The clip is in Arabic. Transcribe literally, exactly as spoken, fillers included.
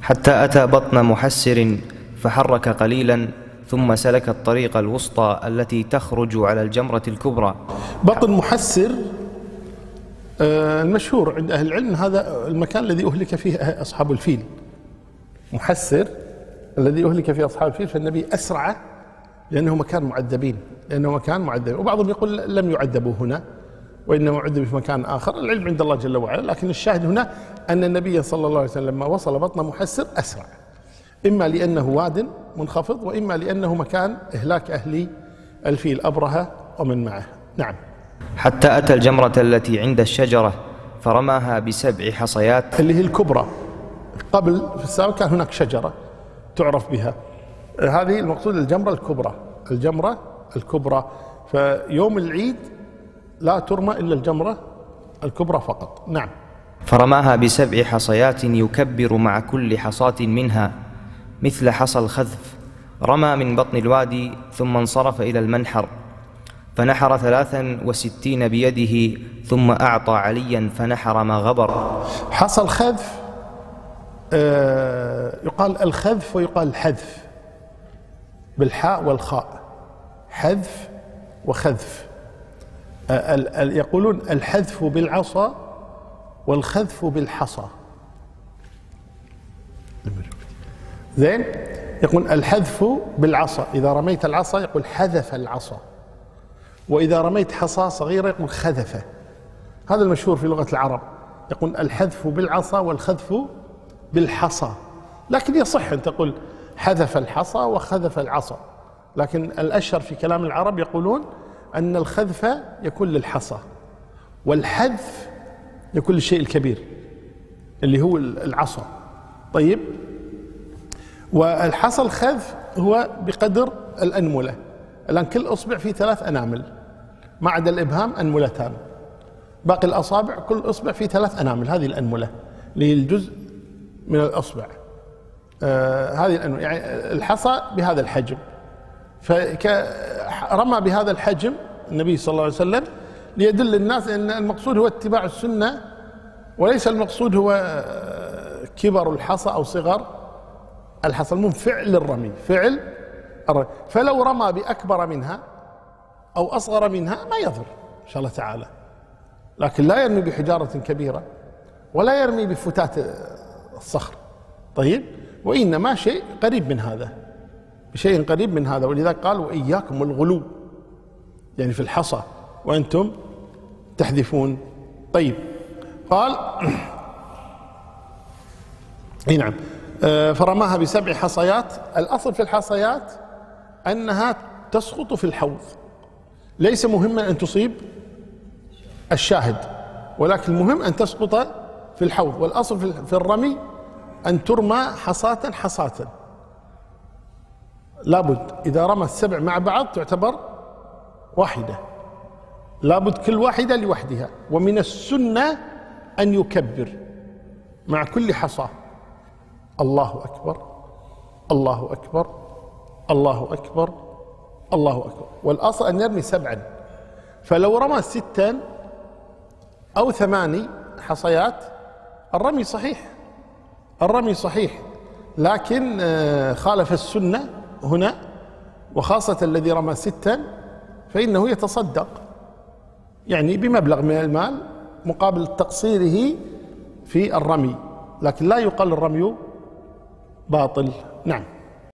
حتى أتى بطن محسر فحرك قليلا ثم سلك الطريق الوسطى التي تخرج على الجمرة الكبرى. بطن محسر المشهور عند أهل العلم هذا المكان الذي أهلك فيه أصحاب الفيل. محسر الذي أهلك فيه أصحاب الفيل، فالنبي أسرع لأنه مكان معذبين، لأنه مكان معذبين. وبعضهم يقول لم يعذبوا هنا وإنما عذبوا في مكان آخر، العلم عند الله جل وعلا. لكن الشاهد هنا أن النبي صلى الله عليه وسلم لما وصل بطن محسر أسرع، إما لأنه واد منخفض وإما لأنه مكان إهلاك أهل الفيل أبرهة ومن معه. نعم. حتى أتى الجمرة التي عند الشجرة فرماها بسبع حصيات، اللي هي الكبرى. قبل في السابق كان هناك شجرة تعرف بها، هذه المقصود الجمرة الكبرى، الجمرة الكبرى. فيوم العيد لا ترمى إلا الجمرة الكبرى فقط. نعم. فرماها بسبع حصيات يكبر مع كل حصاة منها مثل حصى الخذف. رمى من بطن الوادي ثم انصرف إلى المنحر فنحر ثلاثا وستين بيده ثم أعطى عليا فنحر ما غبر. حصى الخذف آه يقال الخذف ويقال الحذف بالحاء والخاء، حذف وخذف. آه يقولون الحذف بالعصا والخذف بالحصى. زين. يقول الحذف بالعصا، إذا رميت العصا يقول حذف العصا، وإذا رميت حصى صغيرة يقول خذفه. هذا المشهور في لغة العرب، يقول الحذف بالعصا والخذف بالحصى. لكن يصح أن تقول حذف الحصى وخذف العصا، لكن الأشهر في كلام العرب يقولون أن الخذف يكون للحصى والحذف يكون للشيء الكبير اللي هو العصا. طيب. والحصى الخذف هو بقدر الأنملة. الآن كل أصبع فيه ثلاث أنامل ما عدا الإبهام أنملتان، باقي الأصابع كل أصبع فيه ثلاث أنامل، هذه الأنملة اللي هي الجزء من الأصبع. آه هذه الأنملة، يعني الحصى بهذا الحجم. فرمى بهذا الحجم النبي صلى الله عليه وسلم ليدل الناس أن المقصود هو اتباع السنة، وليس المقصود هو كبر الحصى أو صغر الحصى. المهم فعل الرمي، فعل الرمي. فلو رمى بأكبر منها أو أصغر منها ما يضر إن شاء الله تعالى، لكن لا يرمي بحجارة كبيرة ولا يرمي بفتات الصخر. طيب. وإنما شيء قريب من هذا، شيء قريب من هذا. ولذلك قال وإياكم والغلو، يعني في الحصى وأنتم تحذفون. طيب. قال اي نعم. فرماها بسبع حصيات. الأصل في الحصيات أنها تسقط في الحوض، ليس مهما أن تصيب الشاهد، ولكن المهم أن تسقط في الحوض. والأصل في الرمي أن ترمى حصاة حصاة، لابد إذا رمى السبع مع بعض تعتبر واحدة، لابد كل واحدة لوحدها. ومن السنة أن يكبر مع كل حصاة الله أكبر الله أكبر الله أكبر الله أكبر. والأصل أن يرمي سبعا، فلو رمى ستا أو ثماني حصيات الرمي صحيح، الرمي صحيح، لكن خالف السنة هنا، وخاصة الذي رمى ستا فإنه يتصدق يعني بمبلغ من المال مقابل تقصيره في الرمي، لكن لا يقال الرمي باطل. نعم.